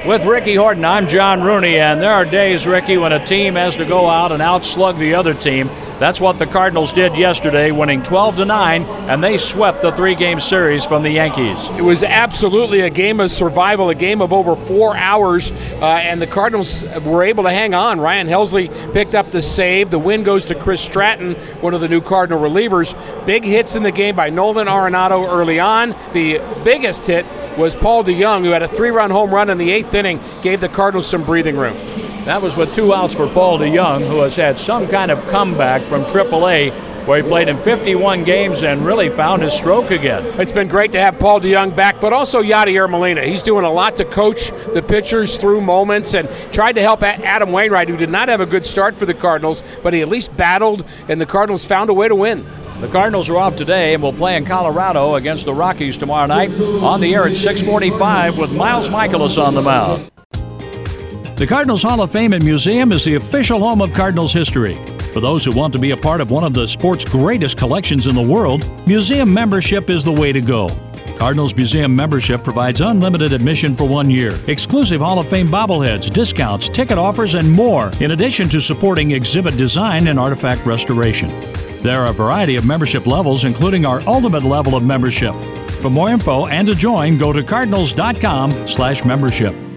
With Ricky Horton, I'm John Rooney, and there are days, Ricky, when a team has to go out and outslug the other team. That's what the Cardinals did yesterday, winning 12-9, and they swept the three-game series from the Yankees. It was absolutely a game of survival, a game of over 4 hours, and the Cardinals were able to hang on. Ryan Helsley picked up the save. The win goes to Chris Stratton, one of the new Cardinal relievers. Big hits in the game by Nolan Arenado early on. The biggest hit was Paul DeJong, who had a 3-run home run in the 8th inning, gave the Cardinals some breathing room. That was with 2 outs for Paul DeJong, who has had some kind of comeback from AAA, where he played in 51 games and really found his stroke again. It's been great to have Paul DeJong back, but also Yadier Molina. He's doing a lot to coach the pitchers through moments and tried to help Adam Wainwright, who did not have a good start for the Cardinals, but he at least battled, and the Cardinals found a way to win. The Cardinals are off today and will play in Colorado against the Rockies tomorrow night. On the air at 6:45 with Miles Michaelis on the mound. The Cardinals Hall of Fame and Museum is the official home of Cardinals history. For those who want to be a part of one of the sport's greatest collections in the world, museum membership is the way to go. Cardinals Museum membership provides unlimited admission for 1 year, exclusive Hall of Fame bobbleheads, discounts, ticket offers, and more, in addition to supporting exhibit design and artifact restoration. There are a variety of membership levels, including our ultimate level of membership. For more info and to join, go to cardinals.com/membership.